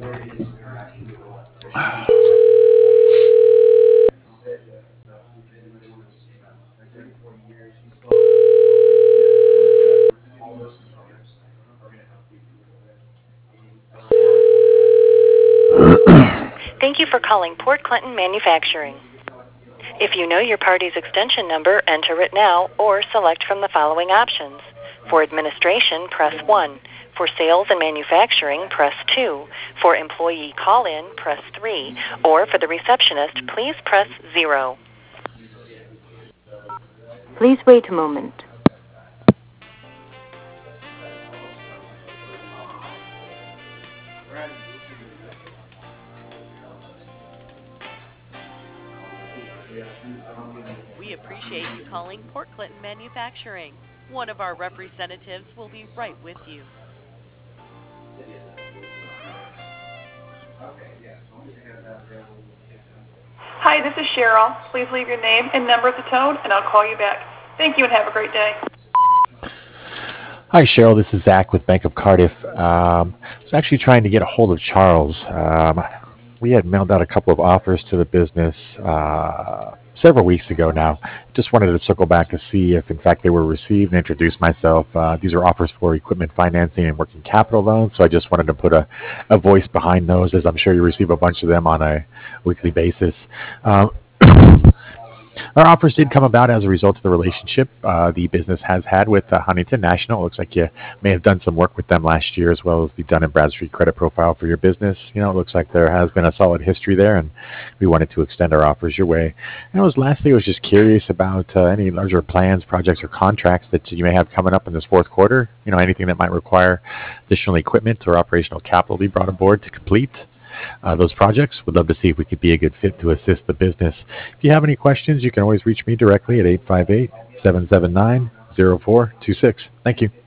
Thank you for calling Port Clinton Manufacturing. If you know your party's extension number, enter it now or select from the following options. For administration, press 1. For sales and manufacturing, press 2. For employee call-in, press 3. Or for the receptionist, please press 0. Please wait a moment. We appreciate you calling Port Clinton Manufacturing. One of our representatives will be right with you. Hi, this is Cheryl. Please leave your name and number at the tone, and I'll call you back. Thank you and have a great day. Hi, Cheryl. This is Zach with Bank of Cardiff. I was actually trying to get a hold of Charles. We had mailed out a couple of offers to the business several weeks ago now. Just wanted to circle back to see if, in fact, they were received and introduce myself. These are offers for equipment financing and working capital loans, so I just wanted to put a voice behind those, as I'm sure you receive a bunch of them on a weekly basis. Um, Our offers did come about as a result of the relationship the business has had with Huntington National. It looks like you may have done some work with them last year, as well as the Dun& Bradstreet credit profile for your business. It looks like there has been a solid history there, and we wanted to extend our offers your way. Lastly, I was just curious about any larger plans, projects, or contracts that you may have coming up in this fourth quarter. Anything that might require additional equipment or operational capital to be brought aboard to complete those projects. Would love to see if we could be a good fit to assist the business. If you have any questions, you can always reach me directly at 858-779-0426. Thank you.